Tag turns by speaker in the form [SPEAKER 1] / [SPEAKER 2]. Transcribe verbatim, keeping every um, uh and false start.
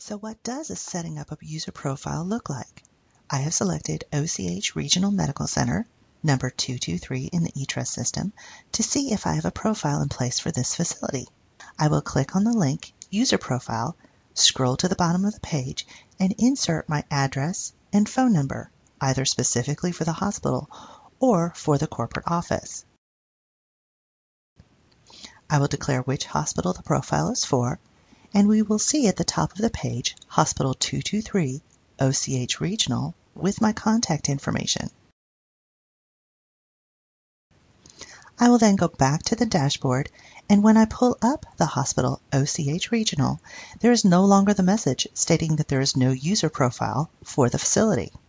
[SPEAKER 1] So what does a setting up a user profile look like? I have selected O C H Regional Medical Center, number two two three in the eTrust system, to see if I have a profile in place for this facility. I will click on the link User Profile, scroll to the bottom of the page, and insert my address and phone number, either specifically for the hospital or for the corporate office. I will declare which hospital the profile is for, and we will see at the top of the page Hospital two two three, O C H Regional, with my contact information. I will then go back to the dashboard, and when I pull up the hospital O C H Regional, there is no longer the message stating that there is no user profile for the facility.